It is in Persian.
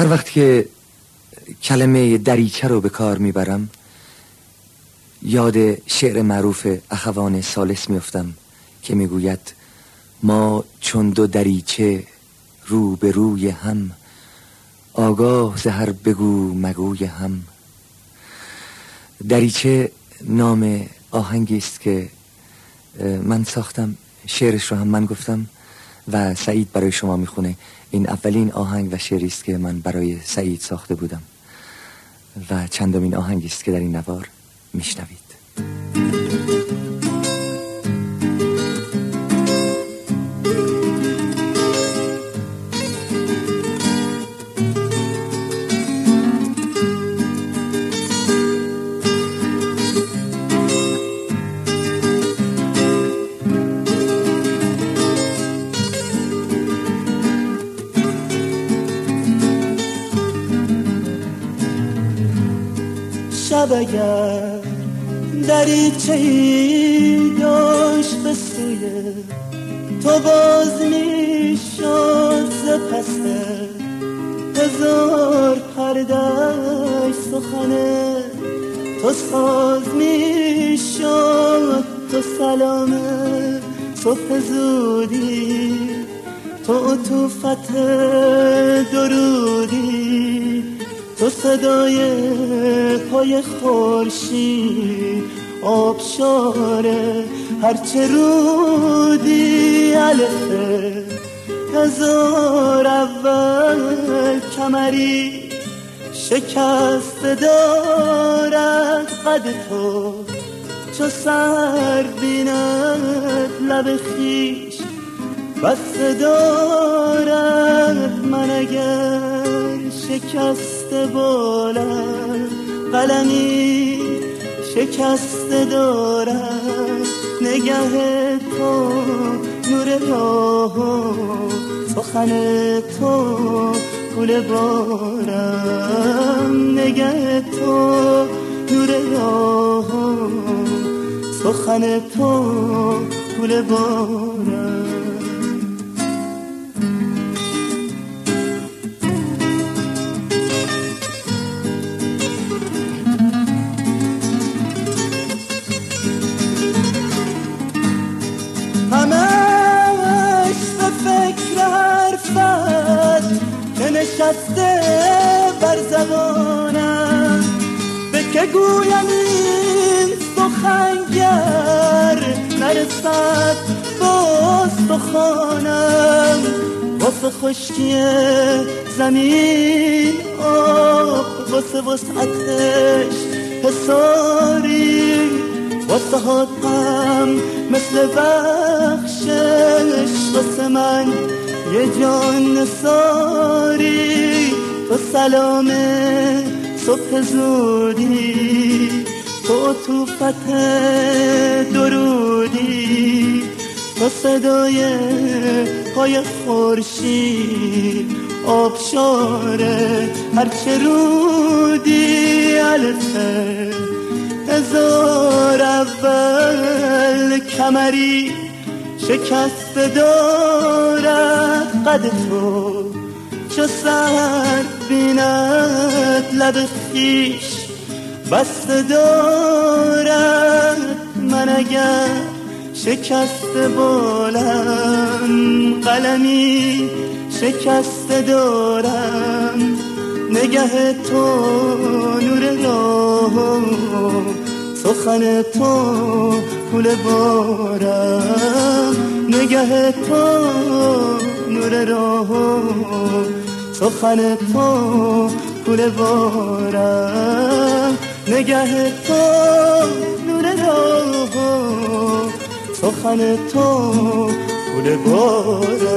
هر وقت که کلمه دریچه رو به کار میبرم یاد شعر معروف اخوان ثالث میافتم که میگوید ما چون دو دریچه رو به روی هم، آگاه ز هر بگو مگوی هم. دریچه نام آهنگی است که من ساختم، شعرش رو هم من گفتم و سعید برای شما میخونه. این اولین آهنگ و شعری است که من برای سعید ساخته بودم و چندمین آهنگی است که در این نوار میشنوید. شب اگر دریچه‌ای داشت به سوی تو باز می شد ز پس هزار پرده‌اش سخن تو ساز می شد. تو سلام صبح زودی، تو عطوفت درودی، تو صدای پای خورشید آبشاره هرچه رودی. الف هزار اول کمری شکست دارد قد تو، چو سر بیند لب خیش بسته دارد. من اگر شکسته بالم قلمی شکسته دارد، نگه تو نور راه و سخن تو گل بارم. نگه تو نور راه و سخن تو گل بارم. همش به فکر حرفت که نشسته بر زبانم، به که گویم این سخنگر نرسد باز سخنم. واسه خشکی زمین آب، واسه وسعتش حصاری، واسه حاتم مثل بخشش، واسه من یه جان نثاری. تو سلام صبح زودی، تو عطوفت درودی، تو صدای پای خورشید آبشاره هرچه رودی. الف هزار اول کمری شکست دارد قد تو، چو سر بیند لب خیش بسته دارد. من اگر شکست بالم قلمی شکست دارم، نگه تو نور راه سخن تو گل بارم. نگه تو نور راه سخن تو گل بارم. نگه تو نور راه سخن تو گل بارم.